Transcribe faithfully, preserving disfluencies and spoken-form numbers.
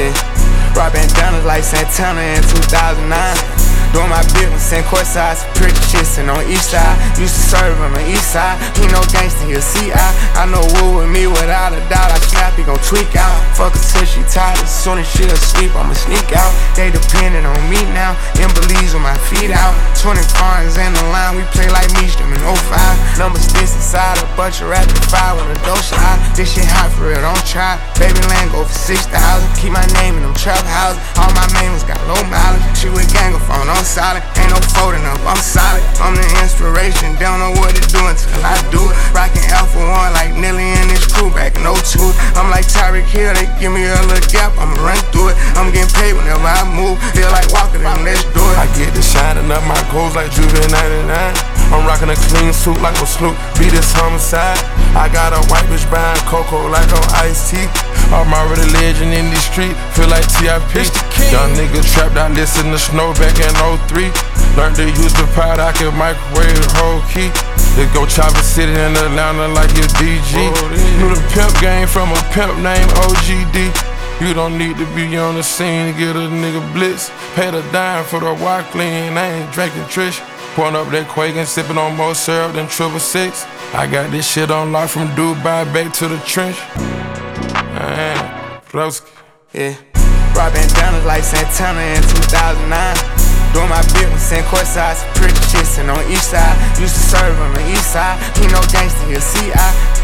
Yeah. Rock bandanas like Santana in two thousand nine. Doing my business in courtside, some pretty shit sitting on east side. Used to serve on the east side. He no gangster, he'll see I. I know Woo with me without a doubt. I snap, he gon' tweak out. Fuck her till she tired. As soon as she asleep, I'ma sneak out. They depending on me now. In Belize with my feet out. twenty foreigns in the line. We play like Meech, them in oh five. Numbers this inside a bunch of rapid fire when the dough shot. This shit hot for real, don't try. Baby land go for six thousand. Keep my name in them trap houses. All my mains got low mileage. She with gang of phone, I'm solid. Ain't no folding up, I'm solid. I'm the inspiration, don't know what to do until I do it. Rockin' Alpha One like Nelly and his crew back in oh two. I'm like Tyreek Hill, they give me a little gap, I'ma run through it. I'm getting paid whenever I move, feel like walking them, let's do it. I get to shining up my goals like Juve ninety-nine. I'm rocking a clean suit like a Snoop, beat this homicide. I got a white bitch buying cocoa like on Ice-T. I'm already legend in these streets, feel like T I P. Young nigga trapped out, listen to Snow back in oh three. Learned to use the pot, I can microwave the whole key. Let's go Chopper City in Atlanta like it's D G. Knew the pimp game from a pimp named O G D. You don't need to be on the scene to get a nigga blitz. Paid a dime for the walk clean, I ain't drinking Trish. Pouring up that Quakin, sipping on more syrup than triple six. I got this shit on lock from Dubai back to the trench. Man, Flowski. Yeah. Rock bandanas like Santana in two thousand nine. Doing my business in courtside, some pretty shit sitting on east side. Used to serve on the east side. He no gangster, he'll see I.